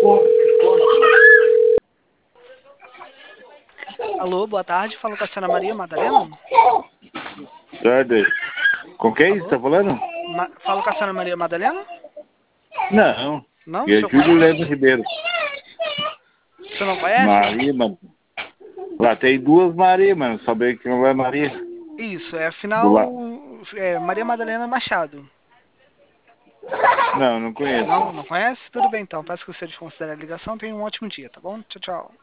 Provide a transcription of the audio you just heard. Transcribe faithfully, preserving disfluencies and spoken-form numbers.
Alô, boa tarde. Falo com a senhora Maria Madalena. Tarde. Com quem você Alô? tá falando? Ma Falo com a senhora Maria Madalena? Não. Não? O É senhor Júlio conhece? Lemos Ribeiro. O senhor não conhece? Maria, mano. Lá tem duas Maria, mano. Saber que não é Maria. Isso, é Do afinal lado. é Maria Madalena Machado. Não, não conheço. Não, não conhece? Tudo bem então. Peço que você desconsidere a ligação. Tenha um ótimo dia, tá bom? Tchau, tchau.